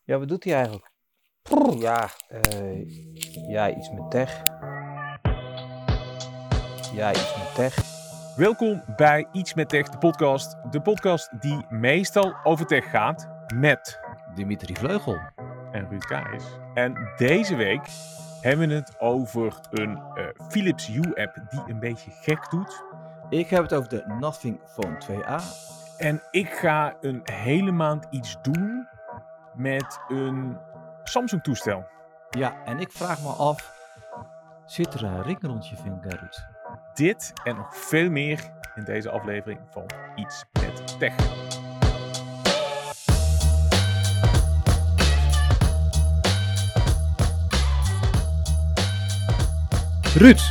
Ja, wat doet hij eigenlijk? Ja, iets met tech. Ja, iets met tech. Welkom bij Iets met Tech, de podcast. De podcast die meestal over tech gaat met Dimitri Vleugel. en Ruud Kaijs. En deze week hebben we het over een Philips Hue-app die een beetje gek doet. Ik heb het over de Nothing Phone 2a. En ik ga een hele maand iets doen met een Samsung-toestel. Ja, en ik vraag me af, zit er een ring rond je vinger, Ruud? Dit en nog veel meer in deze aflevering van Iets met Tech. Ruud,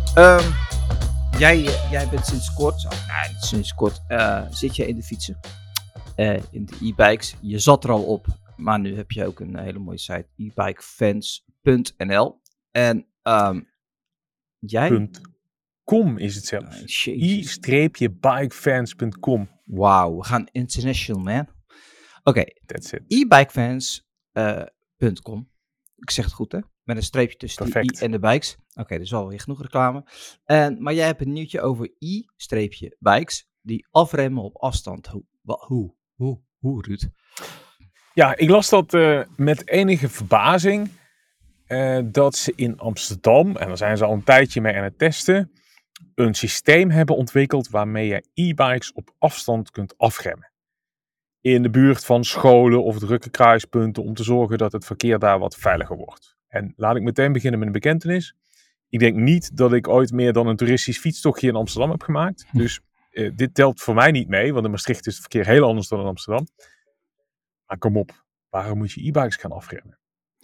jij bent sinds kort zit je in de fietsen, in de e-bikes. Je zat er al op, maar nu heb je ook een hele mooie site, ebikefans.nl. En jij... .com is het zelfs. i-bikefans.com. Wauw, we gaan international, man. Oké, That's it. ebikefans.com. Ik zeg het goed, hè? Met een streepje tussen Perfect. de i en de bikes. Oké, dus alweer genoeg reclame. Maar jij hebt een nieuwtje over i-bikes die afremmen op afstand. Hoe, Ruud? Ja, ik las dat met enige verbazing dat ze in Amsterdam, en daar zijn ze al een tijdje mee aan het testen, een systeem hebben ontwikkeld waarmee je e-bikes op afstand kunt afremmen. In de buurt van scholen of drukke kruispunten om te zorgen dat het verkeer daar wat veiliger wordt. En laat ik meteen beginnen met een bekentenis. Ik denk niet dat ik ooit meer dan een toeristisch fietstochtje in Amsterdam heb gemaakt. Dus dit telt voor mij niet mee, want in Maastricht is het verkeer heel anders dan in Amsterdam. Maar kom op, waarom moet je e-bikes gaan afremmen?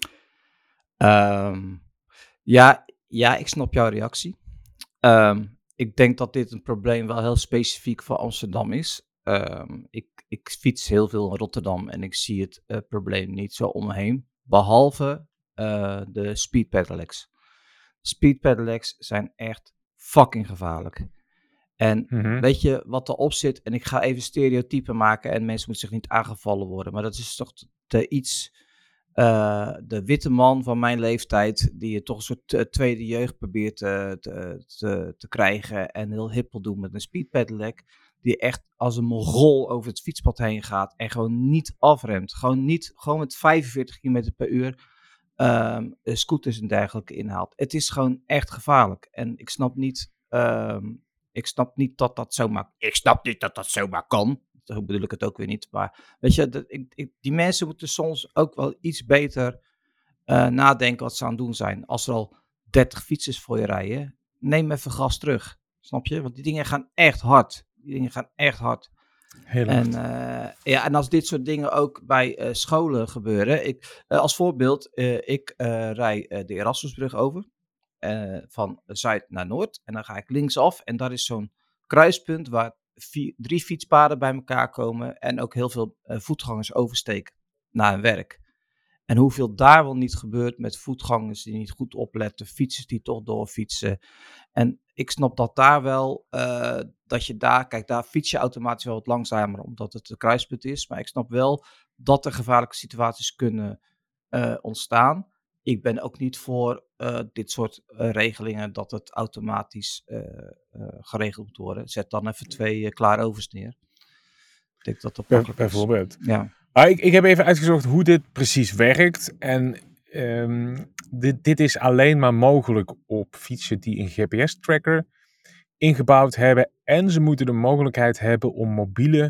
Ja, ik snap jouw reactie. Ik denk dat dit een probleem wel heel specifiek voor Amsterdam is. Ik fiets heel veel in Rotterdam en ik zie het probleem niet zo om me heen. Behalve de speed pedelecs. Speed pedelecs zijn echt fucking gevaarlijk. En weet je wat erop zit? En ik ga even stereotypen maken en mensen moeten zich niet aangevallen worden. Maar dat is toch de witte man van mijn leeftijd, die je toch een soort tweede jeugd probeert te krijgen en heel hip wil doen met een speed pedelec, die echt als een mongool over het fietspad heen gaat en gewoon niet afremt. Gewoon met 45 km per uur scooters en dergelijke inhaalt. Het is gewoon echt gevaarlijk. En ik snap niet dat dat zomaar kan. Zo bedoel ik het ook weer niet. Maar weet je, die mensen moeten soms ook wel iets beter nadenken wat ze aan het doen zijn. Als er al 30 fietsers voor je rijden, neem even gas terug. Snap je? Want die dingen gaan echt hard. Heel hard. En als dit soort dingen ook bij scholen gebeuren. Als voorbeeld, ik rij de Erasmusbrug over. Van zuid naar noord. En dan ga ik linksaf. En daar is zo'n kruispunt waar 3 fietspaden bij elkaar komen. En ook heel veel voetgangers oversteken naar hun werk. En hoeveel daar wel niet gebeurt met voetgangers die niet goed opletten. Fietsers die toch doorfietsen. En ik snap dat daar wel, daar fiets je automatisch wel wat langzamer. Omdat het een kruispunt is. Maar ik snap wel dat er gevaarlijke situaties kunnen ontstaan. Ik ben ook niet voor dit soort regelingen dat het automatisch geregeld moet worden. Zet dan even 2 klaarovers neer. Ik denk dat dat makkelijk is. Bijvoorbeeld. Ja. Ik heb even uitgezocht hoe dit precies werkt. En dit is alleen maar mogelijk op fietsen die een GPS-tracker ingebouwd hebben. En ze moeten de mogelijkheid hebben om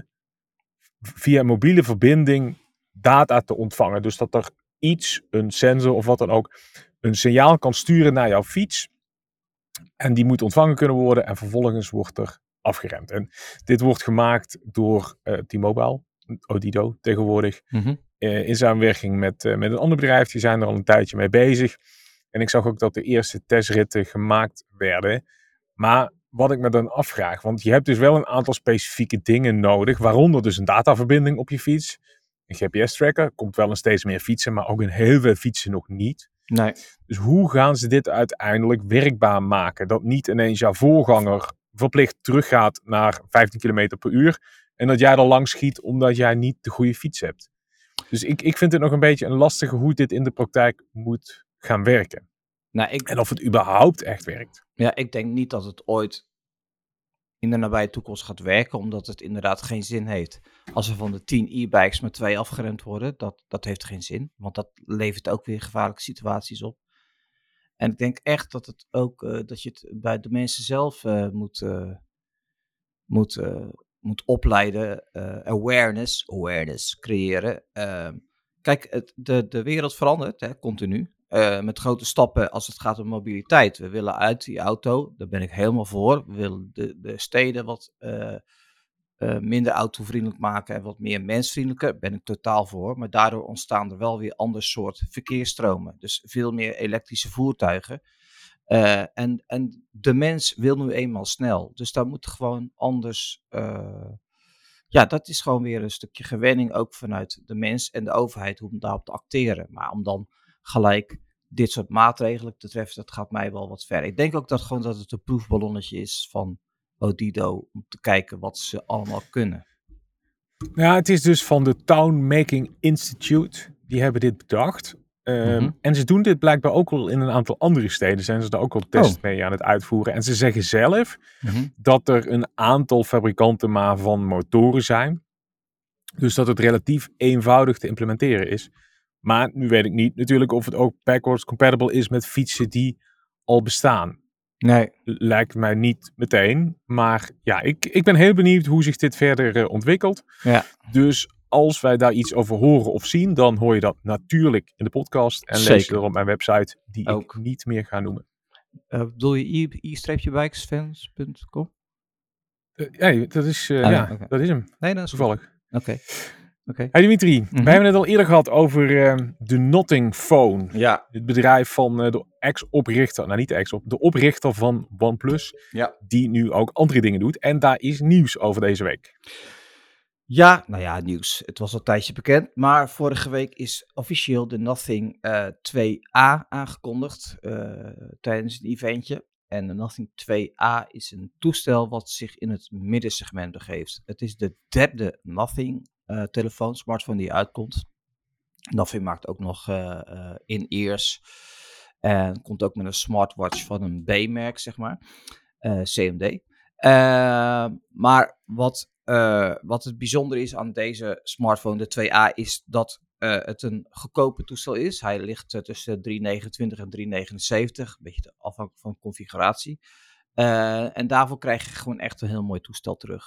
via mobiele verbinding data te ontvangen. Dus dat er een sensor of wat dan ook, een signaal kan sturen naar jouw fiets. En die moet ontvangen kunnen worden en vervolgens wordt er afgeremd. En dit wordt gemaakt door T-Mobile, Odido tegenwoordig, in samenwerking met een ander bedrijf. Die zijn er al een tijdje mee bezig. En ik zag ook dat de eerste testritten gemaakt werden. Maar wat ik me dan afvraag, want je hebt dus wel een aantal specifieke dingen nodig, waaronder dus een dataverbinding op je fiets. Een GPS-tracker, komt wel in steeds meer fietsen, maar ook in heel veel fietsen nog niet. Nee. Dus hoe gaan ze dit uiteindelijk werkbaar maken? Dat niet ineens jouw voorganger verplicht teruggaat naar 15 km per uur en dat jij er langs schiet omdat jij niet de goede fiets hebt. Dus ik vind het nog een beetje een lastige hoe dit in de praktijk moet gaan werken. Nou, En of het überhaupt echt werkt. ik denk niet dat het ooit in de nabije toekomst gaat werken, omdat het inderdaad geen zin heeft. Als er van de 10 e-bikes maar 2 afgeremd worden, dat heeft geen zin. Want dat levert ook weer gevaarlijke situaties op. En ik denk echt dat het ook, dat je het bij de mensen zelf moet opleiden, awareness creëren. Kijk, de wereld verandert continu. Met grote stappen als het gaat om mobiliteit. We willen uit die auto, daar ben ik helemaal voor. We willen de steden wat minder autovriendelijk maken en wat meer mensvriendelijker. Daar ben ik totaal voor. Maar daardoor ontstaan er wel weer ander soort verkeersstromen. Dus veel meer elektrische voertuigen. En de mens wil nu eenmaal snel. Dus daar moet gewoon anders. Dat is gewoon weer een stukje gewenning ook vanuit de mens en de overheid om daarop te acteren. Maar om dan gelijk dit soort maatregelen te treffen, dat gaat mij wel wat ver. Ik denk ook dat het een proefballonnetje is van Odido om te kijken wat ze allemaal kunnen. Ja, het is dus van de Town Making Institute. Die hebben dit bedacht. En ze doen dit blijkbaar ook al in een aantal andere steden. Zijn ze daar ook al tests mee aan het uitvoeren. En ze zeggen zelf dat er een aantal fabrikanten maar van motoren zijn. Dus dat het relatief eenvoudig te implementeren is. Maar nu weet ik niet natuurlijk of het ook backwards compatible is met fietsen die al bestaan. Nee. Lijkt mij niet meteen. Maar ja, ik ben heel benieuwd hoe zich dit verder ontwikkelt. Ja. Dus als wij daar iets over horen of zien, dan hoor je dat natuurlijk in de podcast. En lees je er op mijn website, die ik niet meer ga noemen. Bedoel je e-bikesfans.com? Nee, dat is, dat is hem. Nee, dat is toevallig. Oké. Hey Dimitri, wij hebben het al eerder gehad over de Nothing Phone. Ja. Het bedrijf van de ex-oprichter, nou niet de ex-op, de oprichter van OnePlus. Ja. Die nu ook andere dingen doet. En daar is nieuws over deze week. Ja, nou ja, nieuws. Het was al een tijdje bekend. Maar vorige week is officieel de Nothing 2A aangekondigd tijdens een eventje. En de Nothing 2A is een toestel wat zich in het middensegment begeeft. Het is de derde Nothing telefoon, smartphone die uitkomt. Nothing maakt ook nog in-ears. En komt ook met een smartwatch van een B-merk, zeg maar. CMD. Maar wat het bijzonder is aan deze smartphone, de 2A, is dat het een goedkope toestel is. Hij ligt tussen 329 en 379, een beetje afhankelijk van de configuratie. En daarvoor krijg je gewoon echt een heel mooi toestel terug.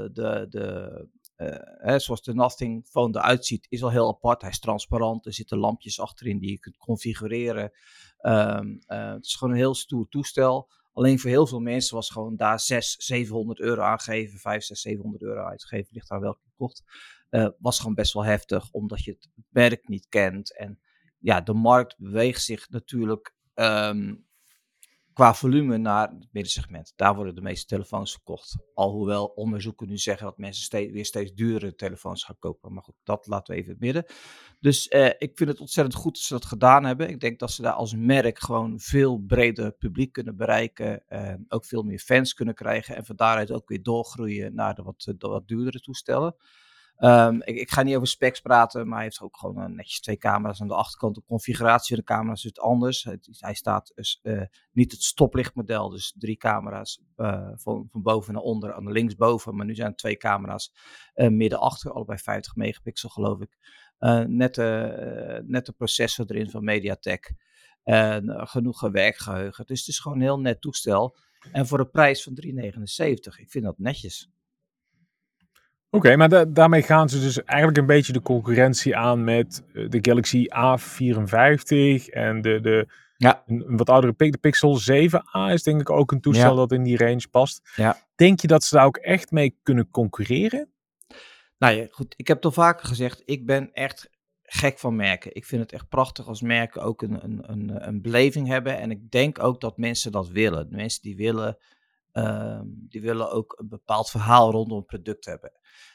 Zoals de Nothing Phone eruit ziet, is al heel apart. Hij is transparant, er zitten lampjes achterin die je kunt configureren. Het is gewoon een heel stoer toestel. Alleen voor heel veel mensen was gewoon daar 700 euro aangeven, 700 euro uitgeven, ligt aan welke je kocht. Was gewoon best wel heftig, omdat je het merk niet kent. En ja, de markt beweegt zich natuurlijk qua volume naar het middensegment. Daar worden de meeste telefoons verkocht. Alhoewel onderzoeken nu zeggen dat mensen weer steeds duurdere telefoons gaan kopen. Maar goed, dat laten we even in het midden. Dus ik vind het ontzettend goed dat ze dat gedaan hebben. Ik denk dat ze daar als merk gewoon veel breder publiek kunnen bereiken. Ook veel meer fans kunnen krijgen. En van daaruit ook weer doorgroeien naar de wat duurdere toestellen. Ik ga niet over specs praten, maar hij heeft ook gewoon netjes 2 camera's aan de achterkant. De configuratie van de camera's is het anders. Hij staat dus niet het stoplichtmodel, dus 3 camera's van boven naar onder, aan de linksboven. Maar nu zijn het 2 camera's midden achter, allebei 50 megapixel geloof ik. Net de processor erin van MediaTek. Genoeg werkgeheugen. Dus het is gewoon een heel net toestel. En voor de prijs van 379, ik vind dat netjes. Oké, maar daarmee gaan ze dus eigenlijk een beetje de concurrentie aan met de Galaxy A54 en een wat oudere de Pixel 7a is denk ik ook een toestel dat in die range past. Ja. Denk je dat ze daar ook echt mee kunnen concurreren? Nou ja, goed. Ik heb het al vaker gezegd, ik ben echt gek van merken. Ik vind het echt prachtig als merken ook een beleving hebben. En ik denk ook dat mensen dat willen. De mensen die willen ook een bepaald verhaal rondom een product hebben.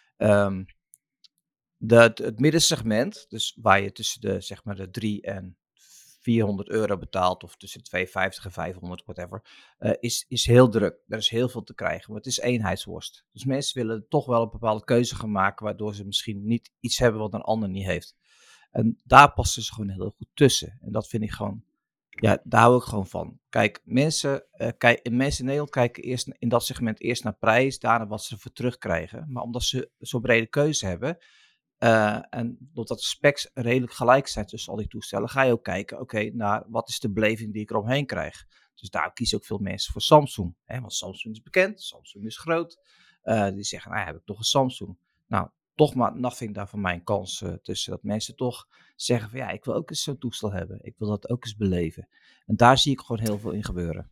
Het middensegment, dus waar je tussen de 3 en 400 euro betaalt, of tussen 250 en 500, whatever, is heel druk. Er is heel veel te krijgen, maar het is eenheidsworst. Dus mensen willen toch wel een bepaalde keuze gaan maken, waardoor ze misschien niet iets hebben wat een ander niet heeft. En daar passen ze gewoon heel goed tussen. En dat vind ik gewoon, ja, daar hou ik gewoon van. Kijk, mensen in Nederland kijken eerst in dat segment eerst naar prijs, daarna wat ze ervoor terugkrijgen. Maar omdat ze zo'n brede keuze hebben, en doordat de specs redelijk gelijk zijn tussen al die toestellen, ga je ook kijken, oké, naar wat is de beleving die ik eromheen krijg. Dus daar kiezen ook veel mensen voor Samsung. Hè, want Samsung is bekend, Samsung is groot. Die zeggen, nou heb ik toch een Samsung. Nou, toch maar nothing daar van mijn kans tussen. Dat mensen toch zeggen van, ja, ik wil ook eens zo'n toestel hebben. Ik wil dat ook eens beleven. En daar zie ik gewoon heel veel in gebeuren.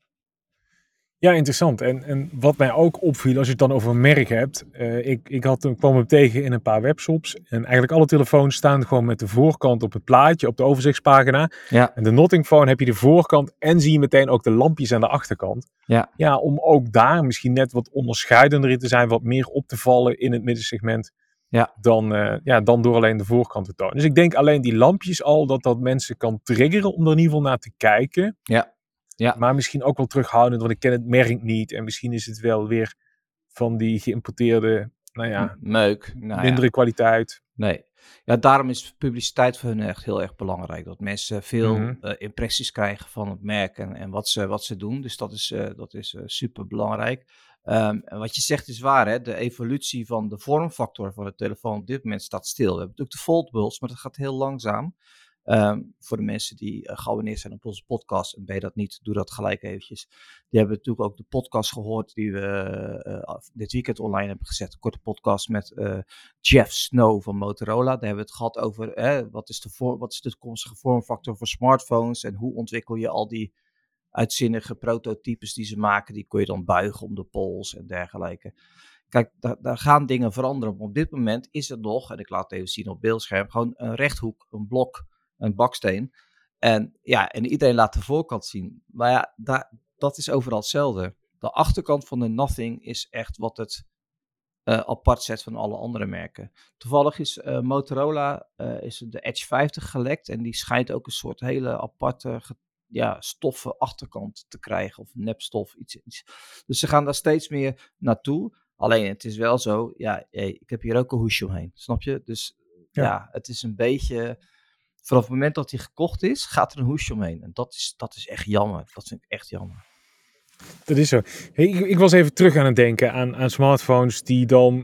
Ja, interessant. En wat mij ook opviel, als je het dan over een merk hebt. Kwam hem tegen in een paar webshops. En eigenlijk alle telefoons staan gewoon met de voorkant op het plaatje, op de overzichtspagina. Ja, En de Nothing Phone heb je de voorkant en zie je meteen ook de lampjes aan de achterkant. ja, Ja, om ook daar misschien net wat onderscheidender in te zijn, wat meer op te vallen in het middensegment. ja, Dan door alleen de voorkant te tonen. Dus ik denk alleen die lampjes al, dat mensen kan triggeren om er in ieder geval naar te kijken. ja, ja. Maar misschien ook wel terughoudend, want ik ken het merk niet. En misschien is het wel weer van die geïmporteerde, Meuk. Nou mindere ja, kwaliteit. nee. Ja, daarom is publiciteit voor hun echt heel erg belangrijk. Dat mensen veel impressies krijgen van het merk en wat ze doen. Dus dat is super belangrijk. En wat je zegt is waar, hè? De evolutie van de vormfactor van de telefoon op dit moment staat stil. We hebben natuurlijk de foldbuds, maar dat gaat heel langzaam. Voor de mensen die geabonneerd zijn op onze podcast, en ben je dat niet, doe dat gelijk eventjes. Die hebben natuurlijk ook de podcast gehoord die we dit weekend online hebben gezet. Een korte podcast met Jeff Snow van Motorola. Daar hebben we het gehad over wat is de toekomstige vormfactor voor smartphones en hoe ontwikkel je al die uitzinnige prototypes die ze maken. Die kon je dan buigen om de pols en dergelijke. Kijk, daar gaan dingen veranderen. Maar op dit moment is het nog, en ik laat het even zien op beeldscherm, gewoon een rechthoek, een blok, een baksteen. En ja, en iedereen laat de voorkant zien. Maar ja, dat is overal hetzelfde. De achterkant van de Nothing is echt wat het apart zet van alle andere merken. Toevallig is Motorola is de Edge 50 gelekt. En die schijnt ook een soort hele aparte stoffen achterkant te krijgen. Of nepstof, iets. Dus ze gaan daar steeds meer naartoe. Alleen het is wel zo, ja, ik heb hier ook een hoesje omheen. Snap je? Dus ja, het is een beetje, vanaf het moment dat hij gekocht is, gaat er een hoesje omheen. En dat is echt jammer. Dat vind ik echt jammer. Dat is zo. Hey, ik was even terug aan het denken aan smartphones die dan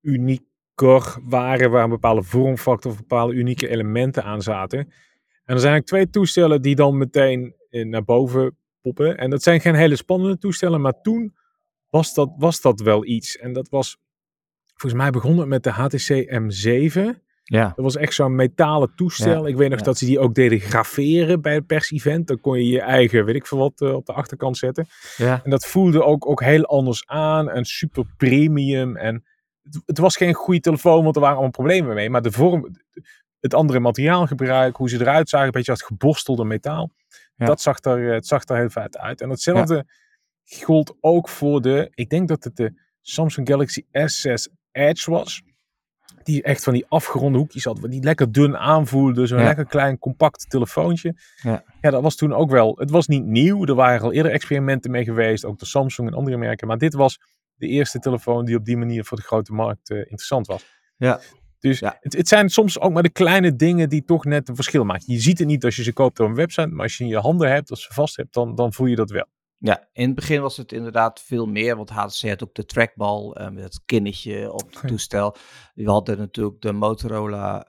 unieker waren, waar een bepaalde vormfactor of bepaalde unieke elementen aan zaten. En er zijn eigenlijk twee toestellen die dan meteen naar boven poppen. En dat zijn geen hele spannende toestellen, maar toen was dat wel iets. En dat was, volgens mij begon het met de HTC M7. Ja. Dat was echt zo'n metalen toestel. Ja, ik weet nog dat ze die ook deden graveren bij het pers-event. Dan kon je je eigen, weet ik veel wat, op de achterkant zetten. Ja. En dat voelde ook heel anders aan. En super premium. En het was geen goede telefoon, want er waren allemaal problemen mee. Maar de vorm, het andere materiaalgebruik, hoe ze eruit zagen, een beetje als geborstelde metaal. Ja. Het zag er heel vet uit. En hetzelfde gold ook voor ik denk dat het de Samsung Galaxy S6 Edge was. Die echt van die afgeronde hoekjes had, die lekker dun aanvoelde. Zo'n lekker klein, compact telefoontje. Ja, dat was toen ook wel. Het was niet nieuw. Er waren al eerder experimenten mee geweest. Ook de Samsung en andere merken. Maar dit was de eerste telefoon die op die manier voor de grote markt interessant was. Ja. Dus het zijn soms ook maar de kleine dingen die toch net een verschil maken. Je ziet het niet als je ze koopt op een website. Maar als je in je handen hebt, als je ze vast hebt, dan voel je dat wel. Ja, in het begin was het inderdaad veel meer, want HTC had ook de trackbal met het kinnetje op het toestel. We hadden natuurlijk de Motorola,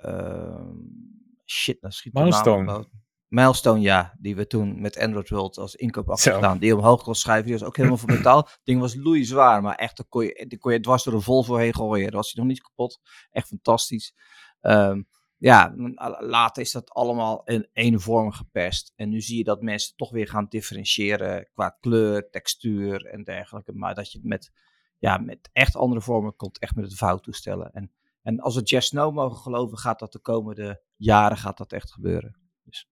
Milestone, ja, die we toen met Android World als inkoop afgestaan, die omhoog kon schrijven, die was ook helemaal van metaal. Het ding was loeizwaar, maar echt, die kon je dwars door een Volvo heen gooien, dan was hij nog niet kapot. Echt fantastisch. Later is dat allemaal in één vorm geperst. En nu zie je dat mensen toch weer gaan differentiëren qua kleur, textuur en dergelijke. Maar dat je met echt andere vormen komt, echt met het vouwtoestellen. En als we Jeff Snow mogen geloven, gaat dat de komende jaren echt gebeuren. Dus.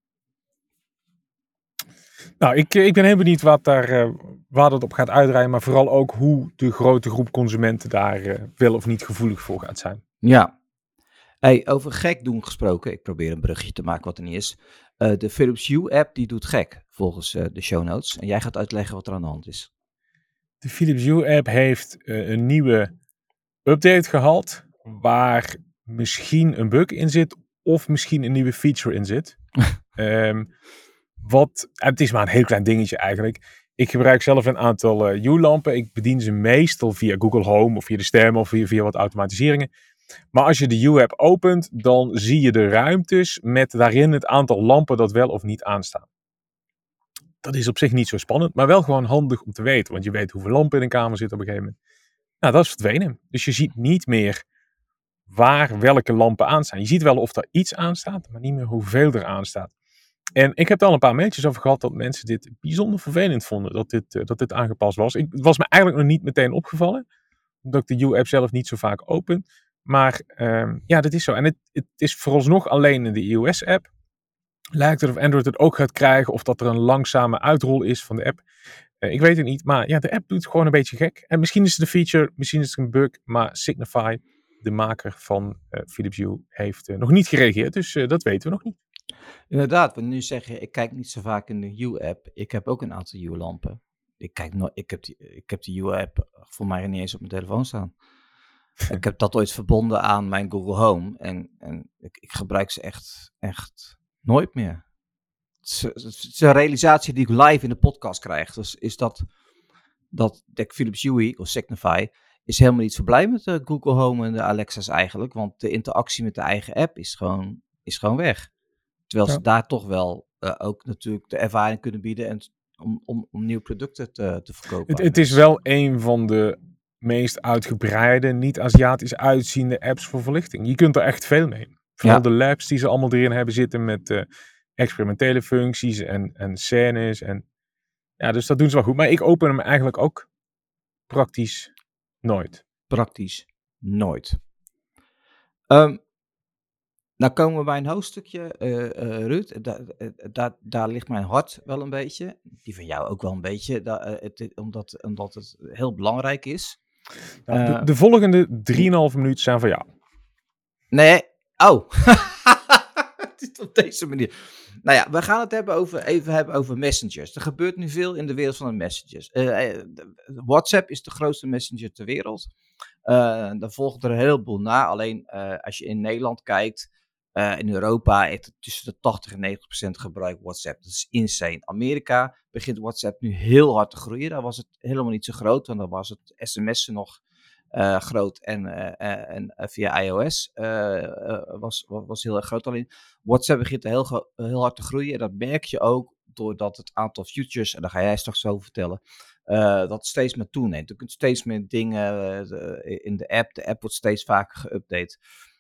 Nou, ik ben heel benieuwd waar dat op gaat uitdraaien. Maar vooral ook hoe de grote groep consumenten daar wel of niet gevoelig voor gaat zijn. Ja. Hey, over gek doen gesproken, ik probeer een bruggetje te maken wat er niet is. De Philips Hue app die doet gek, volgens de show notes. En jij gaat uitleggen wat er aan de hand is. De Philips Hue app heeft een nieuwe update gehad, waar misschien een bug in zit of misschien een nieuwe feature in zit. Het is maar een heel klein dingetje eigenlijk. Ik gebruik zelf een aantal Hue-lampen. Ik bedien ze meestal via Google Home of via de stem of via wat automatiseringen. Maar als je de Hue-app opent, dan zie je de ruimtes met daarin het aantal lampen dat wel of niet aanstaan. Dat is op zich niet zo spannend, maar wel gewoon handig om te weten. Want je weet hoeveel lampen in een kamer zitten op een gegeven moment. Nou, dat is verdwenen. Dus je ziet niet meer waar welke lampen aanstaan. Je ziet wel of er iets aanstaat, maar niet meer hoeveel er aanstaat. En ik heb er al een paar mailtjes over gehad dat mensen dit bijzonder vervelend vonden, dat dit aangepast was. Het was me eigenlijk nog niet meteen opgevallen, omdat ik de Hue-app zelf niet zo vaak open. Maar ja, dat is zo. En het is vooralsnog alleen in de iOS-app. Lijkt het of Android het ook gaat krijgen, of dat er een langzame uitrol is van de app. Ik weet het niet, maar ja, de app doet gewoon een beetje gek. En misschien is het een feature, misschien is het een bug, maar Signify, de maker van Philips Hue, heeft nog niet gereageerd. Dus dat weten we nog niet. Inderdaad, want nu zeg je, ik kijk niet zo vaak in de Hue-app. Ik heb ook een aantal Hue-lampen. Ik heb die Hue-app voor mij niet eens op mijn telefoon staan. Ik heb dat ooit verbonden aan mijn Google Home. En ik gebruik ze echt nooit meer. Het is een realisatie die ik live in de podcast krijg. Dus is dat Philips Hue of Signify is helemaal niet zo blij met de Google Home en de Alexa's eigenlijk. Want de interactie met de eigen app is gewoon weg. Terwijl ze daar toch wel ook natuurlijk de ervaring kunnen bieden en om nieuwe producten te verkopen. Het is wel een van de meest uitgebreide, niet-Aziatisch uitziende apps voor verlichting. Je kunt er echt veel mee. Vooral de labs die ze allemaal erin hebben zitten met experimentele functies en scènes. En, ja, dus dat doen ze wel goed. Maar ik open hem eigenlijk ook praktisch nooit. Nou komen we bij een hoofdstukje, Ruud. Daar ligt mijn hart wel een beetje. Die van jou ook wel een beetje, omdat het heel belangrijk is. Nou, de volgende 3,5 minuten zijn voor jou. Nee, oh. Het is op deze manier. Nou ja, we gaan het even hebben over messengers. Er gebeurt nu veel in de wereld van de messengers. WhatsApp is de grootste messenger ter wereld. Daar volgt er een heleboel na. Alleen als je in Nederland kijkt, in Europa heeft het tussen de 80 en 90% gebruikt WhatsApp. Dat is insane. Amerika begint WhatsApp nu heel hard te groeien. Daar was het helemaal niet zo groot, want dan was het sms'en nog groot en via iOS was heel erg groot. Alleen WhatsApp begint heel hard te groeien. En dat merk je ook doordat het aantal features, en daar ga jij straks over vertellen, dat steeds meer toeneemt. Er kunt steeds meer dingen in de app. De app wordt steeds vaker geüpdate.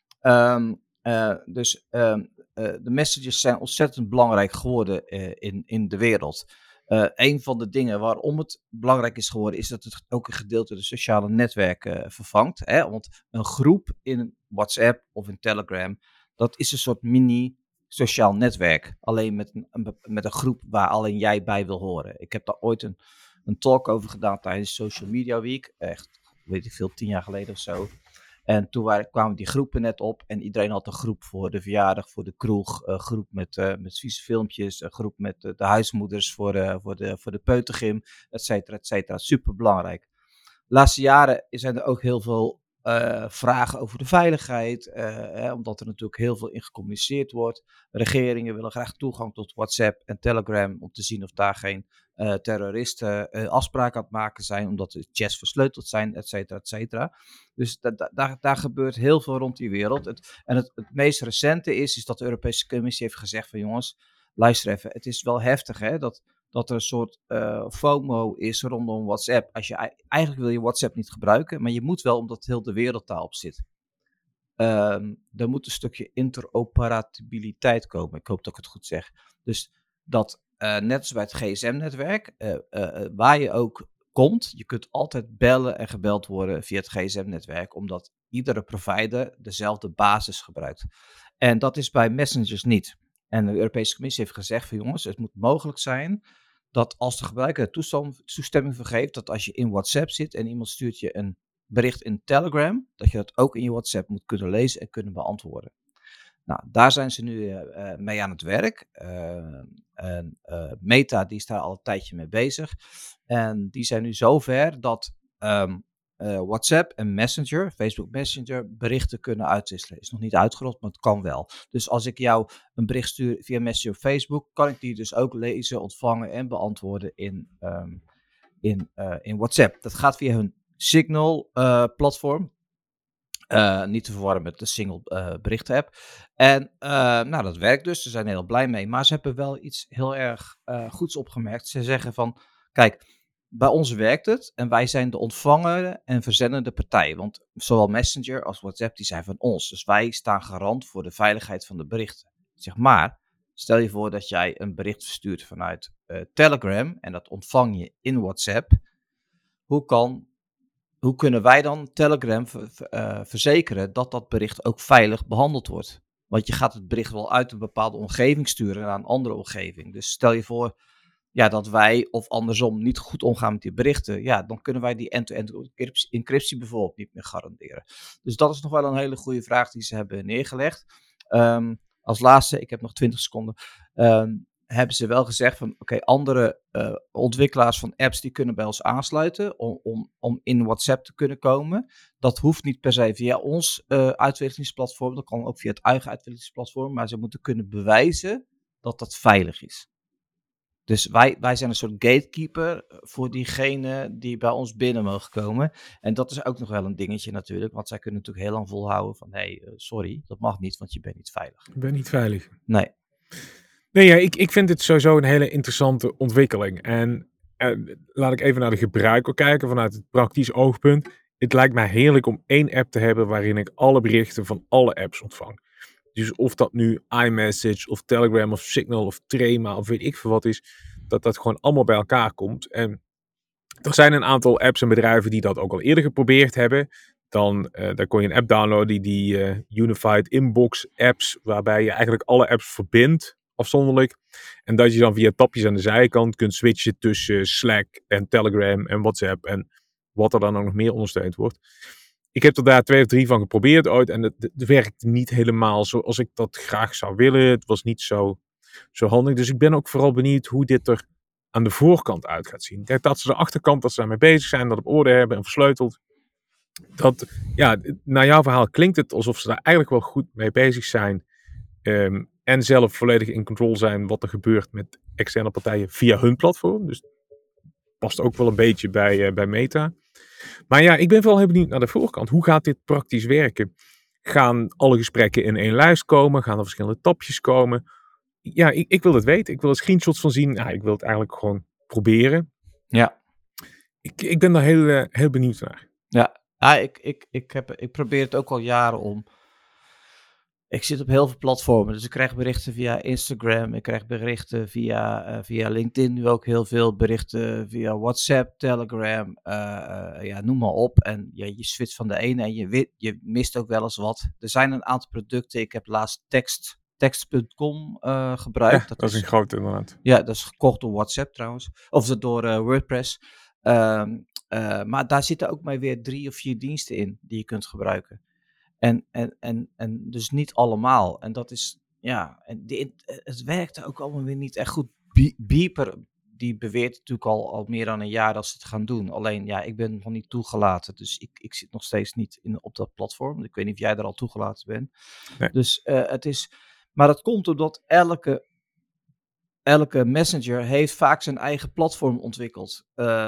De messages zijn ontzettend belangrijk geworden in de wereld. Een van de dingen waarom het belangrijk is geworden, is dat het ook een gedeelte de sociale netwerken vervangt. Hè? Want een groep in WhatsApp of in Telegram, dat is een soort mini sociaal netwerk. Alleen met een groep waar alleen jij bij wil horen. Ik heb daar ooit een talk over gedaan tijdens Social Media Week. Echt, weet ik veel, 10 jaar geleden of zo. En toen kwamen die groepen net op en iedereen had een groep voor de verjaardag, voor de kroeg, een groep met vieze filmpjes, een groep met de huismoeders voor de peutergym, et cetera, et cetera. Super belangrijk. De laatste jaren zijn er ook heel veel vragen over de veiligheid, omdat er natuurlijk heel veel in gecommuniceerd wordt. Regeringen willen graag toegang tot WhatsApp en Telegram om te zien of daar geen terroristen afspraken aan het maken zijn, omdat de chats versleuteld zijn, et cetera, et cetera. Dus daar gebeurt heel veel rond die wereld. Het meest recente is dat de Europese Commissie heeft gezegd van jongens, luister even, het is wel heftig hè, dat er een soort FOMO is rondom WhatsApp. Eigenlijk wil je WhatsApp niet gebruiken, maar je moet wel omdat heel de wereld daarop zit. Er moet een stukje interoperabiliteit komen. Ik hoop dat ik het goed zeg. Dus dat net als bij het GSM-netwerk, waar je ook komt, je kunt altijd bellen en gebeld worden via het GSM-netwerk, omdat iedere provider dezelfde basis gebruikt. En dat is bij messengers niet. En de Europese Commissie heeft gezegd van jongens, het moet mogelijk zijn dat als de gebruiker toestemming vergeeft, dat als je in WhatsApp zit en iemand stuurt je een bericht in Telegram, dat je dat ook in je WhatsApp moet kunnen lezen en kunnen beantwoorden. Nou, daar zijn ze nu mee aan het werk. Meta die is daar al een tijdje mee bezig. En die zijn nu zover dat WhatsApp en Messenger, Facebook Messenger, berichten kunnen uitwisselen. Is nog niet uitgerold, maar het kan wel. Dus als ik jou een bericht stuur via Messenger of Facebook, kan ik die dus ook lezen, ontvangen en beantwoorden in WhatsApp. Dat gaat via hun Signal-platform. Niet te verwarren met de single berichten app. En dat werkt dus. Ze zijn er heel blij mee. Maar ze hebben wel iets heel erg goeds opgemerkt. Ze zeggen van, kijk, bij ons werkt het. En wij zijn de ontvangende en verzendende partij. Want zowel Messenger als WhatsApp, die zijn van ons. Dus wij staan garant voor de veiligheid van de berichten. Zeg maar, stel je voor dat jij een bericht verstuurt vanuit Telegram. En dat ontvang je in WhatsApp. Hoe kunnen wij dan Telegram verzekeren dat dat bericht ook veilig behandeld wordt? Want je gaat het bericht wel uit een bepaalde omgeving sturen naar een andere omgeving. Dus stel je voor dat wij of andersom niet goed omgaan met die berichten. Ja, dan kunnen wij die end-to-end encryptie bijvoorbeeld niet meer garanderen. Dus dat is nog wel een hele goede vraag die ze hebben neergelegd. Als laatste, ik heb nog 20 seconden. Hebben ze wel gezegd van oké, andere ontwikkelaars van apps die kunnen bij ons aansluiten om in WhatsApp te kunnen komen. Dat hoeft niet per se via ons uitwisselingsplatform, dat kan ook via het eigen uitwisselingsplatform, maar ze moeten kunnen bewijzen dat dat veilig is. Dus wij zijn een soort gatekeeper voor diegenen die bij ons binnen mogen komen. En dat is ook nog wel een dingetje natuurlijk, want zij kunnen natuurlijk heel lang volhouden van sorry, dat mag niet, want je bent niet veilig. Ik ben niet veilig. Nee. Nee, ja, ik vind het sowieso een hele interessante ontwikkeling. En laat ik even naar de gebruiker kijken vanuit het praktisch oogpunt. Het lijkt mij heerlijk om één app te hebben waarin ik alle berichten van alle apps ontvang. Dus of dat nu iMessage of Telegram of Signal of Trema of weet ik veel wat is, dat gewoon allemaal bij elkaar komt. En er zijn een aantal apps en bedrijven die dat ook al eerder geprobeerd hebben. Daar kon je een app downloaden, die Unified Inbox apps, waarbij je eigenlijk alle apps verbindt afzonderlijk. En dat je dan via tapjes aan de zijkant kunt switchen tussen Slack en Telegram en WhatsApp en wat er dan ook nog meer ondersteund wordt. Ik heb er daar 2 of 3 van geprobeerd ooit en het werkte niet helemaal zoals ik dat graag zou willen. Het was niet zo handig. Dus ik ben ook vooral benieuwd hoe dit er aan de voorkant uit gaat zien. Kijk, dat ze de achterkant, dat ze daarmee bezig zijn, dat op orde hebben en versleuteld. Naar jouw verhaal klinkt het alsof ze daar eigenlijk wel goed mee bezig zijn. En zelf volledig in control zijn wat er gebeurt met externe partijen via hun platform. Dus past ook wel een beetje bij Meta. Maar ja, ik ben wel heel benieuwd naar de voorkant. Hoe gaat dit praktisch werken? Gaan alle gesprekken in één lijst komen? Gaan er verschillende tapjes komen? Ja, ik wil het weten. Ik wil er screenshots van zien. Ik wil het eigenlijk gewoon proberen. Ja. Ik ben daar heel benieuwd naar. Ja, ik probeer het ook al jaren om. Ik zit op heel veel platformen, dus ik krijg berichten via Instagram, ik krijg berichten via LinkedIn, nu ook heel veel berichten via WhatsApp, Telegram, noem maar op. En je switcht van de ene en je mist ook wel eens wat. Er zijn een aantal producten, ik heb laatst text.com gebruikt. Ja, dat is een grote inderdaad. Ja, dat is gekocht door WhatsApp trouwens, of door WordPress. Maar daar zitten ook maar weer 3 of 4 diensten in die je kunt gebruiken. En dus niet allemaal. En dat is, het werkte ook allemaal weer niet echt goed. Beeper, die beweert natuurlijk al meer dan een jaar dat ze het gaan doen. Alleen, ik ben nog niet toegelaten. Dus ik zit nog steeds niet op dat platform. Ik weet niet of jij er al toegelaten bent. Nee. Dus maar dat komt doordat elke messenger heeft vaak zijn eigen platform ontwikkeld.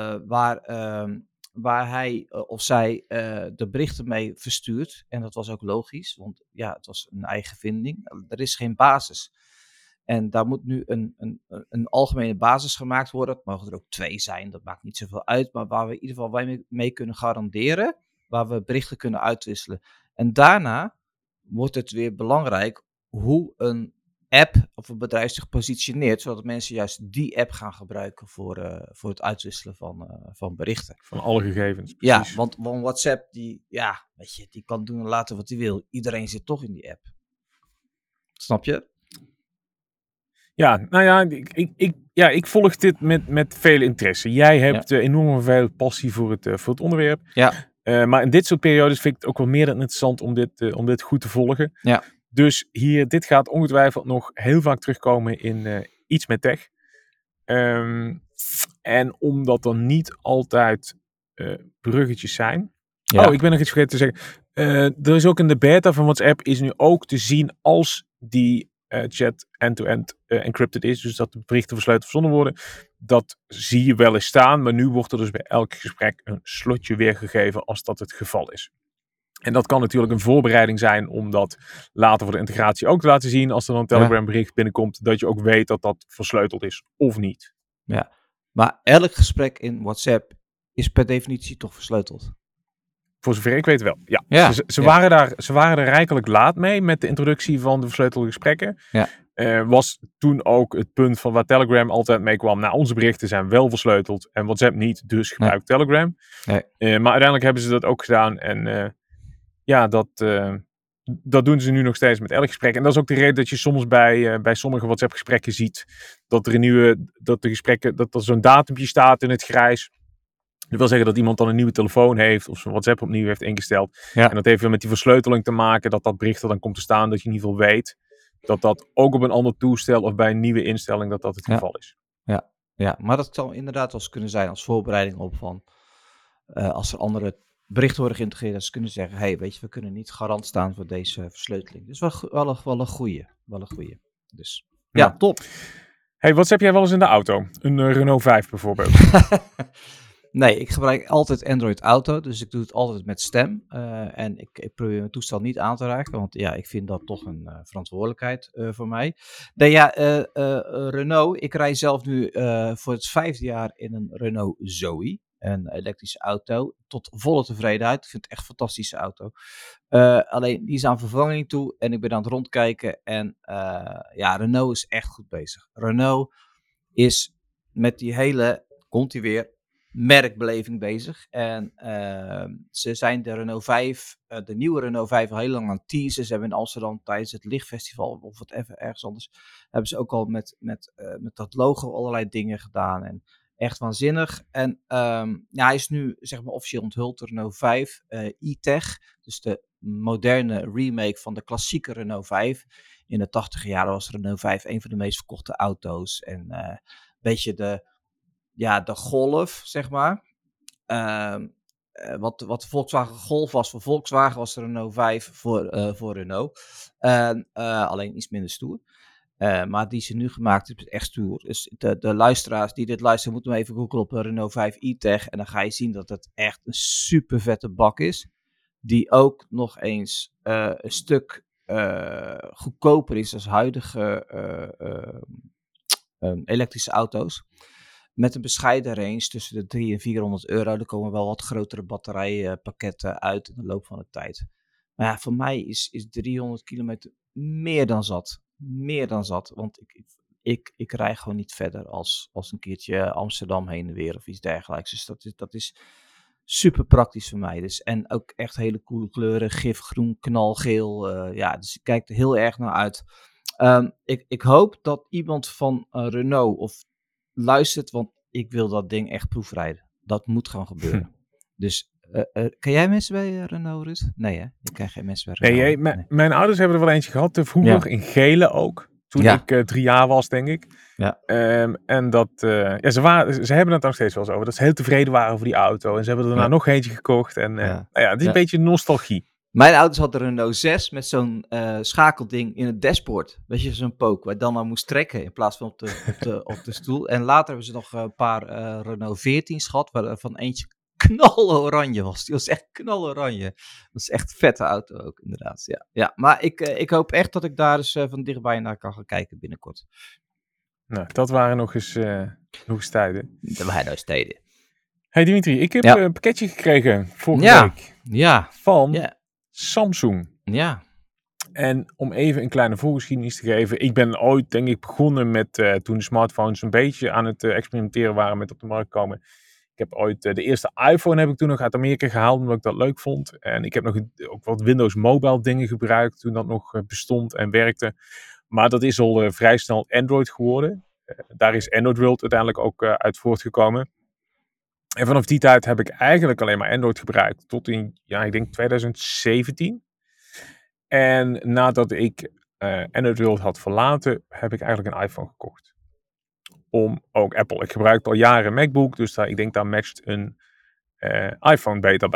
Waar hij of zij de berichten mee verstuurt. En dat was ook logisch, want het was een eigen vinding. Er is geen basis. En daar moet nu een algemene basis gemaakt worden. Het mogen er ook 2 zijn, dat maakt niet zoveel uit. Maar waar we in ieder geval mee kunnen garanderen, waar we berichten kunnen uitwisselen. En daarna wordt het weer belangrijk hoe een app of een bedrijf zich positioneert, zodat mensen juist die app gaan gebruiken voor het uitwisselen van berichten. Van alle gegevens, precies. Ja, want WhatsApp, die kan doen en laten wat hij wil. Iedereen zit toch in die app. Snap je? Ja, nou ja, ik volg dit met veel interesse. Jij hebt enorm veel passie voor het onderwerp. Ja. Maar in dit soort periodes vind ik het ook wel meer dan interessant om dit goed te volgen. Ja. Dus dit gaat ongetwijfeld nog heel vaak terugkomen in iets met tech. En omdat er niet altijd bruggetjes zijn, Oh, Ja, ik ben nog iets vergeten te zeggen. Er is ook in de beta van WhatsApp is nu ook te zien als die chat end-to-end encrypted is. Dus dat de berichten versleuteld verzonden worden. Dat zie je wel eens staan. Maar nu wordt er dus bij elk gesprek een slotje weergegeven als dat het geval is. En dat kan natuurlijk een voorbereiding zijn om dat later voor de integratie ook te laten zien. Als er dan een Telegram bericht binnenkomt, dat je ook weet dat dat versleuteld is of niet. ja. Maar elk gesprek in WhatsApp is per definitie toch versleuteld. Voor zover ik weet wel. Ja, Ja, ze ja. waren er rijkelijk laat mee met de introductie van de versleutelde gesprekken. Ja. Was toen ook het punt van waar Telegram altijd mee kwam. Nou, onze berichten zijn wel versleuteld en WhatsApp niet, dus gebruik Telegram. Nee. Maar uiteindelijk hebben ze dat ook gedaan en ja, dat doen ze nu nog steeds met elk gesprek. En dat is ook de reden dat je soms bij sommige WhatsApp gesprekken ziet dat er zo'n datumpje staat in het grijs. Dat wil zeggen dat iemand dan een nieuwe telefoon heeft of zijn WhatsApp opnieuw heeft ingesteld. Ja. En dat heeft weer met die versleuteling te maken dat bericht er dan komt te staan. Dat je in ieder geval weet dat dat ook op een ander toestel of bij een nieuwe instelling dat het geval is. Ja, maar dat zou inderdaad wel eens kunnen zijn als voorbereiding op van als er andere berichten worden geïntegreerd, dat ze kunnen zeggen, hey, weet je, we kunnen niet garant staan voor deze versleuteling. Dus wel een goeie. Dus ja, top. Hey, WhatsApp jij wel eens in de auto? Een Renault 5 bijvoorbeeld? Nee, ik gebruik altijd Android Auto, dus ik doe het altijd met stem. En ik probeer mijn toestel niet aan te raken, want ja, ik vind dat toch een verantwoordelijkheid voor mij. Nee, ja, Renault, ik rij zelf nu voor het 5e jaar in een Renault Zoe, een elektrische auto, tot volle tevredenheid. Ik vind het echt een fantastische auto. Alleen, die is aan vervanging toe en ik ben aan het rondkijken en ja, Renault is echt goed bezig. Renault is met die hele, komt die weer, merkbeleving bezig. En ze zijn de Renault 5, de nieuwe Renault 5 al heel lang aan het teasen. Ze hebben in Amsterdam tijdens het Lichtfestival of wat even ergens anders, hebben ze ook al met dat logo allerlei dingen gedaan. En echt waanzinnig. En ja, hij is nu zeg maar officieel onthuld, de Renault 5 e-tech. Dus de moderne remake van de klassieke Renault 5. In de 80 jaren was Renault 5 een van de meest verkochte auto's. En een beetje de Golf, zeg maar. Wat de Volkswagen Golf was voor Volkswagen, was de Renault 5 voor Renault. Alleen iets minder stoer. Maar die ze nu gemaakt hebben, is echt stoer. Dus de luisteraars die dit luisteren, moeten maar even googlen op Renault 5 e-tech. En dan ga je zien dat het echt een super vette bak is. Die ook nog eens een stuk goedkoper is dan huidige elektrische auto's. Met een bescheiden range tussen de 300 en 400 euro. Er komen wel wat grotere batterijpakketten uit in de loop van de tijd. Maar ja, voor mij is 300 kilometer meer dan zat. Meer dan zat. Want ik rij gewoon niet verder als een keertje Amsterdam heen en weer of iets dergelijks. Dus dat is super praktisch voor mij. Dus, en ook echt hele coole kleuren. Gifgroen, knalgeel. Ja, dus ik kijk er heel erg naar uit. Ik hoop dat iemand van Renault of luistert, want ik wil dat ding echt proefrijden. Dat moet gewoon gebeuren. Dus, ken jij mensen bij Renault, Ruud? Nee, hè? Je kent geen mensen bij Renault. Nee, mijn ouders hebben er wel eentje gehad. Vroeger in gele ook. Toen ik 3 jaar was, denk ik. Ja. En dat, ze hebben het nog steeds wel eens over. Dat ze heel tevreden waren over die auto. En ze hebben er daarna nog eentje gekocht. En het is een beetje nostalgie. Mijn ouders hadden een Renault 6 met zo'n schakelding in het dashboard. Weet je, zo'n pook waar je dan aan moest trekken in plaats van op de stoel. En later hebben ze nog een paar Renault 14's gehad, waarvan eentje knaloranje was. Die was echt knaloranje. Dat is echt een vette auto ook, inderdaad. Ja. Maar ik hoop echt dat ik daar eens van dichtbij naar kan gaan kijken binnenkort. Nou, dat waren nog eens tijden. Dat waren nog eens tijden. Hey Dimitri, ik heb een pakketje gekregen vorige week. Ja. Van Samsung. Ja. En om even een kleine voorgeschiedenis te geven. Ik ben ooit, denk ik, begonnen met toen de smartphones een beetje aan het experimenteren waren met op de markt komen. Ik heb ooit de eerste iPhone heb ik toen nog uit Amerika gehaald, omdat ik dat leuk vond. En ik heb nog ook wat Windows Mobile dingen gebruikt toen dat nog bestond en werkte. Maar dat is al vrij snel Android geworden. Daar is Android World uiteindelijk ook uit voortgekomen. En vanaf die tijd heb ik eigenlijk alleen maar Android gebruikt. Tot in, ik denk 2017. En nadat ik Android World had verlaten, heb ik eigenlijk een iPhone gekocht. Om ook Apple. Ik gebruik al jaren een MacBook, dus ik denk daar matcht een iPhone beter bij.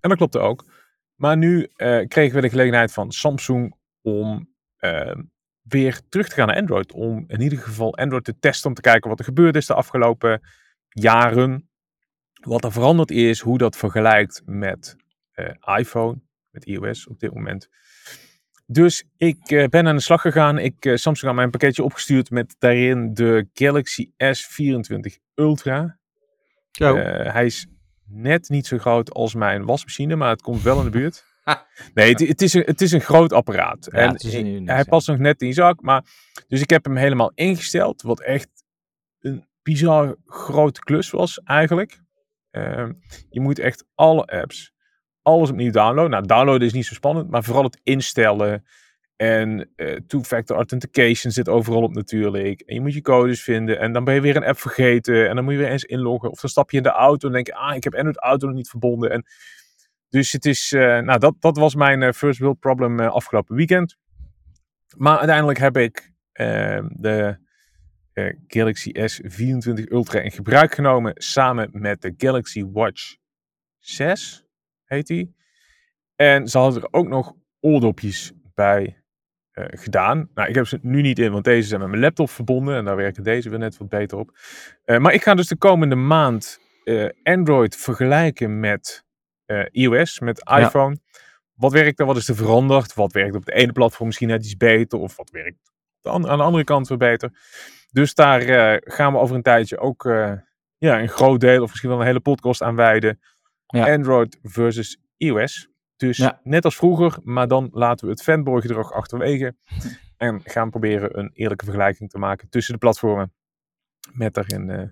En dat klopte ook. Maar nu kregen we de gelegenheid van Samsung om weer terug te gaan naar Android. Om in ieder geval Android te testen, om te kijken wat er gebeurd is de afgelopen jaren. Wat er veranderd is, hoe dat vergelijkt met iPhone, met iOS op dit moment. Dus ik ben aan de slag gegaan. Samsung had mij een pakketje opgestuurd met daarin de Galaxy S24 Ultra. Hij is net niet zo groot als mijn wasmachine, maar het komt wel in de buurt. Nee, het is een groot apparaat. Ja, en hij past nog net in je zak. Dus ik heb hem helemaal ingesteld, wat echt een bizar grote klus was eigenlijk. Je moet echt alle apps, alles opnieuw downloaden. Nou, downloaden is niet zo spannend, maar vooral het instellen. En two-factor authentication zit overal op natuurlijk. En je moet je codes vinden. En dan ben je weer een app vergeten. En dan moet je weer eens inloggen. Of dan stap je in de auto en denk je, ik heb Android Auto nog niet verbonden. Dus het is, dat was mijn first world problem afgelopen weekend. Maar uiteindelijk heb ik de Galaxy S24 Ultra in gebruik genomen. Samen met de Galaxy Watch 6, heet die. En ze hadden er ook nog oordopjes bij gedaan. Nou, ik heb ze nu niet in, want deze zijn met mijn laptop verbonden. En daar werken deze weer net wat beter op. Maar ik ga dus de komende maand Android vergelijken met iOS, met iPhone. Ja. Wat werkt er? Wat is er veranderd? Wat werkt op de ene platform misschien net iets beter? Of wat werkt aan de andere kant weer beter? Dus daar gaan we over een tijdje ook een groot deel, of misschien wel een hele podcast aan wijden. Ja. Android versus iOS. Dus net als vroeger, maar dan laten we het fanboy-gedrag achterwege. En gaan proberen een eerlijke vergelijking te maken tussen de platformen. Met daarin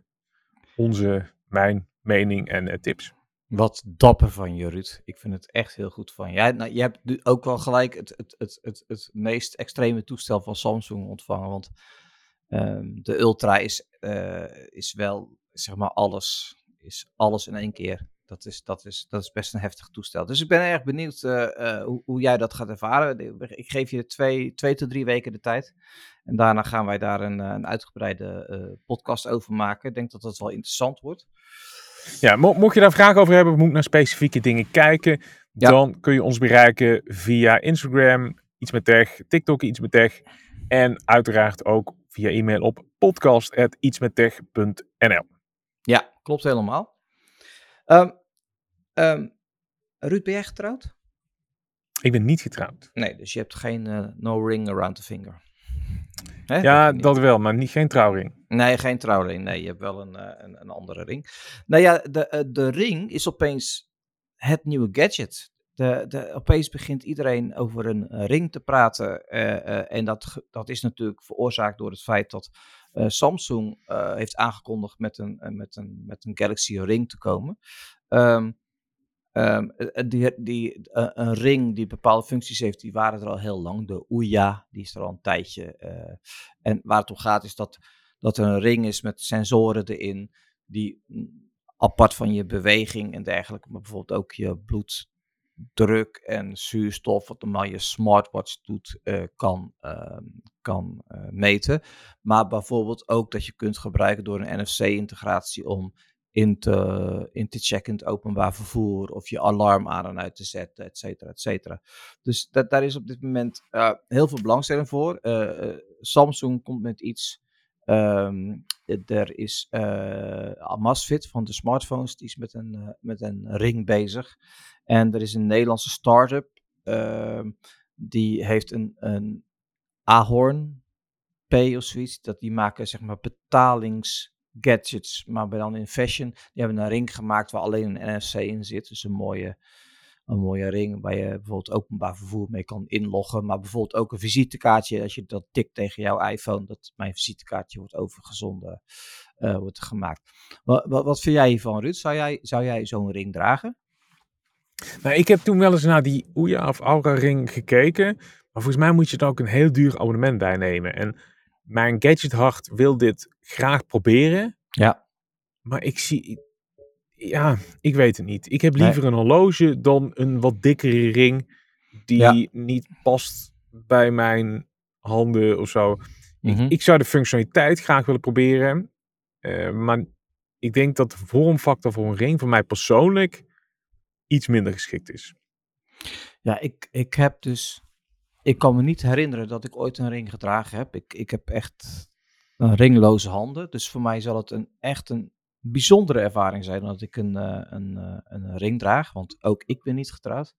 mijn mening en tips. Wat dapper van je, Ruud. Ik vind het echt heel goed van je. Je hebt ook wel gelijk het meest extreme toestel van Samsung ontvangen. Want de Ultra is wel, zeg maar, alles in één keer. Dat is best een heftig toestel. Dus ik ben erg benieuwd hoe jij dat gaat ervaren. Ik geef je 2 tot 3 weken de tijd. En daarna gaan wij daar een uitgebreide podcast over maken. Ik denk dat dat wel interessant wordt. Ja, mocht je daar vragen over hebben, moet naar specifieke dingen kijken. Ja. Dan kun je ons bereiken via Instagram, iets met tech, TikTok, iets met tech. En uiteraard ook via e-mail op podcast@ietsmettech.nl. Ja, klopt helemaal. Ruud, ben jij getrouwd? Ik ben niet getrouwd. Nee, dus je hebt geen no ring around the finger. Hè? Ja, dat wel, maar geen trouwring. Nee, geen trouwring. Nee, je hebt wel een andere ring. Nou ja, de ring is opeens het nieuwe gadget. Opeens begint iedereen over een ring te praten. En dat is natuurlijk veroorzaakt door het feit dat Samsung heeft aangekondigd met een Galaxy Ring te komen. Een ring die bepaalde functies heeft, die waren er al heel lang. De Ouya, die is er al een tijdje. En waar het om gaat is dat er een ring is met sensoren erin, die apart van je beweging en dergelijke, maar bijvoorbeeld ook je bloeddruk en zuurstof, wat normaal je smartwatch doet, kan meten. Maar bijvoorbeeld ook dat je kunt gebruiken door een NFC-integratie om in te checken in het openbaar vervoer of je alarm aan en uit te zetten, et cetera, et cetera. Dus daar is op dit moment heel veel belangstelling voor. Samsung komt met iets. Er is Amazfit van de smartphones, die is met een ring bezig. En er is een Nederlandse start-up, die heeft een Ahorn Pay of zoiets. Die maken, zeg maar, betalingsgadgets, maar dan in fashion. Die hebben een ring gemaakt waar alleen een NFC in zit. Dus een mooie ring waar je bijvoorbeeld openbaar vervoer mee kan inloggen. Maar bijvoorbeeld ook een visitekaartje. Als je dat tikt tegen jouw iPhone, dat mijn visitekaartje wordt overgezonden, wordt gemaakt. Wat vind jij hiervan, Ruud? Zou jij zo'n ring dragen? Nou, ik heb toen wel eens naar die Ouya of Aura ring gekeken. Maar volgens mij moet je er ook een heel duur abonnement bij nemen. En mijn gadgethart wil dit graag proberen. Ja. Maar ik weet het niet. Ik heb liever een horloge dan een wat dikkere ring die niet past bij mijn handen of zo. Mm-hmm. Ik zou de functionaliteit graag willen proberen. Maar ik denk dat de vormfactor voor een ring voor mij persoonlijk iets minder geschikt is. Ja, ik kan me niet herinneren dat ik ooit een ring gedragen heb. Ik heb echt een ringloze handen. Dus voor mij zal het echt een bijzondere ervaring zijn dat ik een ring draag. Want ook ik ben niet getrouwd.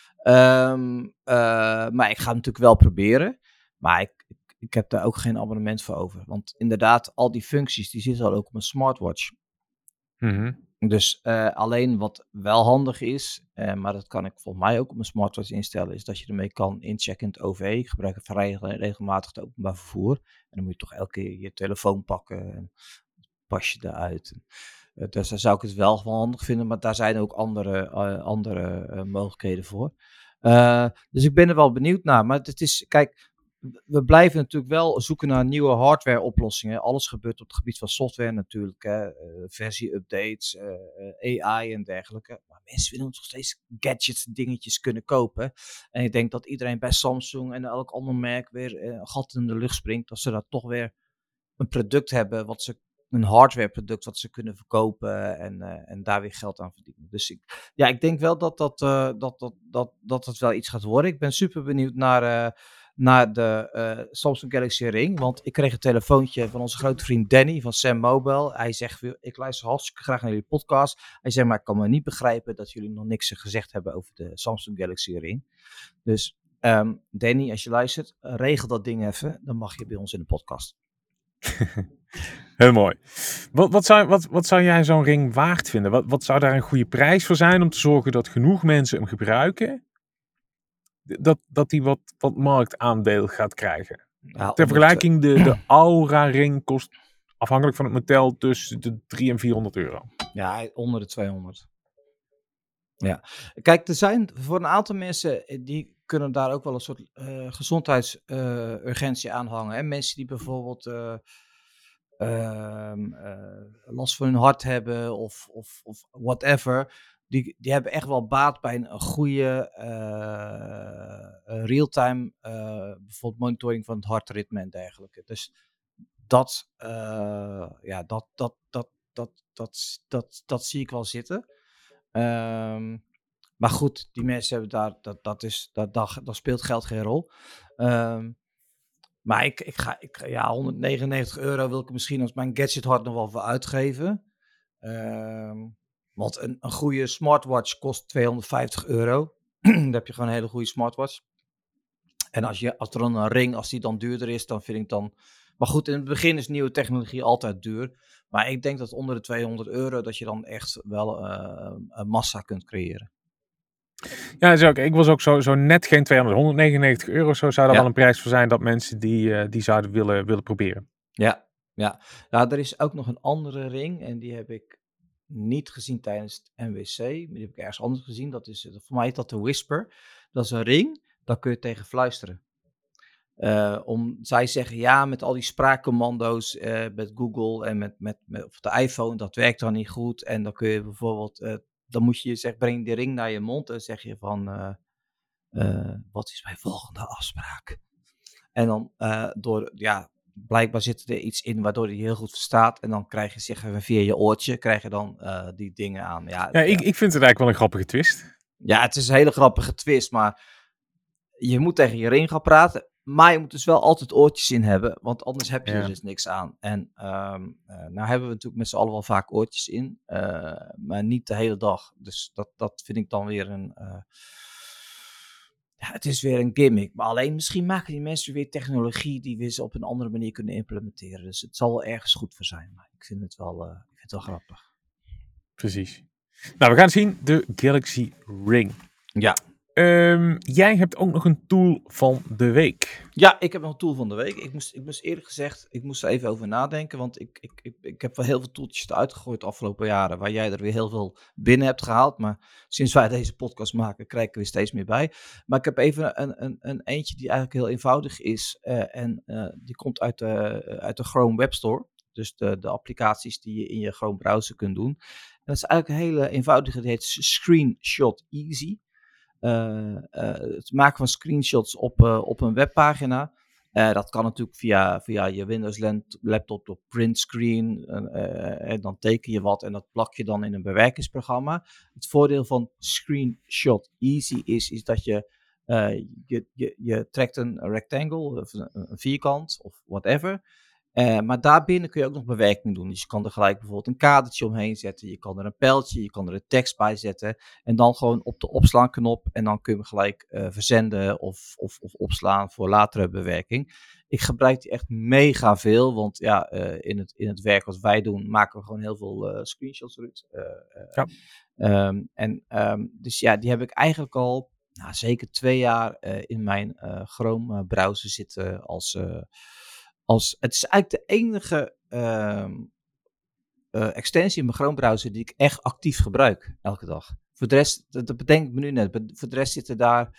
Maar ik ga het natuurlijk wel proberen. Maar ik heb daar ook geen abonnement voor over. Want inderdaad, al die functies die zitten al ook op een smartwatch. Mhm. Dus alleen wat wel handig is, maar dat kan ik volgens mij ook op mijn smartwatch instellen, is dat je ermee kan inchecken in het OV. Ik gebruik het vrij regelmatig het openbaar vervoer. En dan moet je toch elke keer je telefoon pakken en pas je eruit. Dus daar zou ik het wel van handig vinden, maar daar zijn ook andere mogelijkheden voor. Dus ik ben er wel benieuwd naar. Maar het is, kijk, we blijven natuurlijk wel zoeken naar nieuwe hardware oplossingen. Alles gebeurt op het gebied van software natuurlijk. Versie-updates, AI en dergelijke. Maar mensen willen nog steeds gadgets, dingetjes kunnen kopen. En ik denk dat iedereen bij Samsung en elk ander merk weer een gat in de lucht springt. Als ze daar toch weer een product hebben, een hardware product wat ze kunnen verkopen en daar weer geld aan verdienen. Dus ik denk wel dat het wel iets gaat worden. Ik ben super benieuwd naar de Samsung Galaxy Ring, want ik kreeg een telefoontje van onze grote vriend Danny van Sam Mobile. Hij zegt, ik luister hartstikke graag naar jullie podcast. Hij zegt, maar ik kan me niet begrijpen dat jullie nog niks gezegd hebben over de Samsung Galaxy Ring. Dus Danny, als je luistert, regel dat ding even. Dan mag je bij ons in de podcast. Heel mooi. Wat zou jij zo'n ring waard vinden? Wat zou daar een goede prijs voor zijn om te zorgen dat genoeg mensen hem gebruiken? Dat die wat marktaandeel gaat krijgen. Ja, Ter vergelijking, de Aura ring kost afhankelijk van het model tussen de 300 en 400 euro. Ja, onder de 200. Ja, kijk, er zijn voor een aantal mensen die kunnen daar ook wel een soort gezondheidsurgentie aan hangen. Hè? Mensen die bijvoorbeeld last van hun hart hebben of whatever. Die hebben echt wel baat bij een goede real-time bijvoorbeeld monitoring van het hartritme en dergelijke. Dus ja, dat zie ik wel zitten. Maar goed, die mensen hebben daar speelt geld geen rol. Maar ja, 199 euro wil ik er misschien als mijn gadget hard nog wel voor uitgeven. Want een goede smartwatch kost 250 euro. Dan heb je gewoon een hele goede smartwatch. En als er dan een ring, als die dan duurder is, dan vind ik dan... Maar goed, in het begin is nieuwe technologie altijd duur. Maar ik denk dat onder de 200 euro, dat je dan echt wel een massa kunt creëren. Ja, dat is ook. Ik was ook zo net geen 200, 199 euro. Zo zou daar wel een prijs voor zijn dat mensen die zouden willen proberen. Ja. Nou, er is ook nog een andere ring en die heb ik niet gezien tijdens het NWC. Maar die heb ik ergens anders gezien. Voor mij heet dat de Whisper. Dat is een ring, daar kun je tegen fluisteren. Zij zeggen ja, met al die spraakcommando's met Google en met of de iPhone, dat werkt dan niet goed. En dan kun je bijvoorbeeld, dan moet je zeggen, breng die ring naar je mond en zeg je van, wat is mijn volgende afspraak? En dan blijkbaar zit er iets in waardoor hij heel goed verstaat. En dan krijg je via je oortje die dingen aan. Ja, ik vind het eigenlijk wel een grappige twist. Ja, het is een hele grappige twist, maar je moet tegen je ring gaan praten. Maar je moet dus wel altijd oortjes in hebben, want anders heb je er dus niks aan. En nou hebben we natuurlijk met z'n allen wel vaak oortjes in, maar niet de hele dag. Dus dat vind ik dan weer het is weer een gimmick. Maar alleen misschien maken die mensen weer technologie die we ze op een andere manier kunnen implementeren. Dus het zal wel ergens goed voor zijn, maar ik vind het wel grappig. Precies. Nou, we gaan zien. De Galaxy Ring. Ja. Jij hebt ook nog een tool van de week. Ja, ik heb nog een tool van de week. Ik moest eerlijk gezegd, ik moest er even over nadenken. Want ik heb wel heel veel tooltjes eruit gegooid de afgelopen jaren. Waar jij er weer heel veel binnen hebt gehaald. Maar sinds wij deze podcast maken, krijg ik er weer steeds meer bij. Maar ik heb even een eentje die eigenlijk heel eenvoudig is. Die komt uit de Chrome Web Store. Dus de applicaties die je in je Chrome browser kunt doen. En dat is eigenlijk een hele eenvoudige, die heet Screenshot Easy. Het maken van screenshots op een webpagina. Dat kan natuurlijk via je Windows laptop op printscreen. En dan teken je wat en dat plak je dan in een bewerkingsprogramma. Het voordeel van Screenshot Easy is dat je trekt een rectangle, of een vierkant of whatever. Maar daarbinnen kun je ook nog bewerking doen. Dus je kan er gelijk bijvoorbeeld een kadertje omheen zetten. Je kan er een pijltje, je kan er een tekst bij zetten. En dan gewoon op de opslaanknop. En dan kun je hem gelijk verzenden of opslaan voor latere bewerking. Ik gebruik die echt mega veel. Want ja, in het werk wat wij doen, maken we gewoon heel veel screenshots, Ruud. Dus ja, die heb ik eigenlijk al zeker 2 jaar in mijn Chrome browser zitten het is eigenlijk de enige extensie in mijn Chrome browser die ik echt actief gebruik elke dag. Voor de rest, dat bedenk ik me nu net, voor de rest zitten daar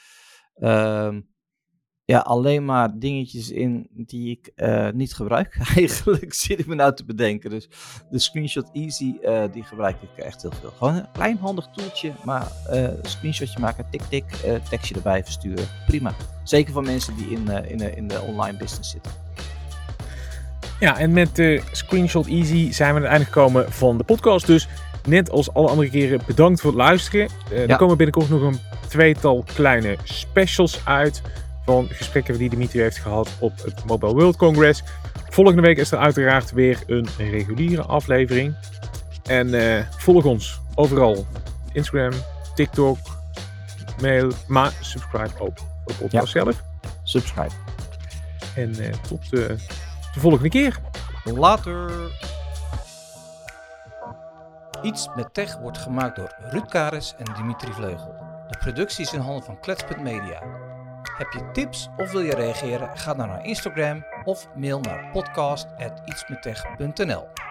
alleen maar dingetjes in die ik niet gebruik. Eigenlijk zit ik me nou te bedenken. Dus de Screenshot Easy, die gebruik ik echt heel veel. Gewoon een klein handig toeltje, maar screenshotje maken, tik, tekstje erbij versturen. Prima. Zeker voor mensen die in de online business zitten. Ja, en met de Screenshot Easy zijn we aan het einde gekomen van de podcast. Dus net als alle andere keren bedankt voor het luisteren. Er komen binnenkort nog een 2-tal kleine specials uit van gesprekken die Dimitri heeft gehad op het Mobile World Congress. Volgende week is er uiteraard weer een reguliere aflevering. En volg ons overal. Instagram, TikTok, mail, maar subscribe ook op de podcast zelf. Subscribe. En tot de volgende keer. Later. Iets met Tech wordt gemaakt door Ruud Karis en Dimitri Vleugel. De productie is in handen van Klets.media. Heb je tips of wil je reageren? Ga dan naar Instagram of mail naar podcast@ietsmettech.nl.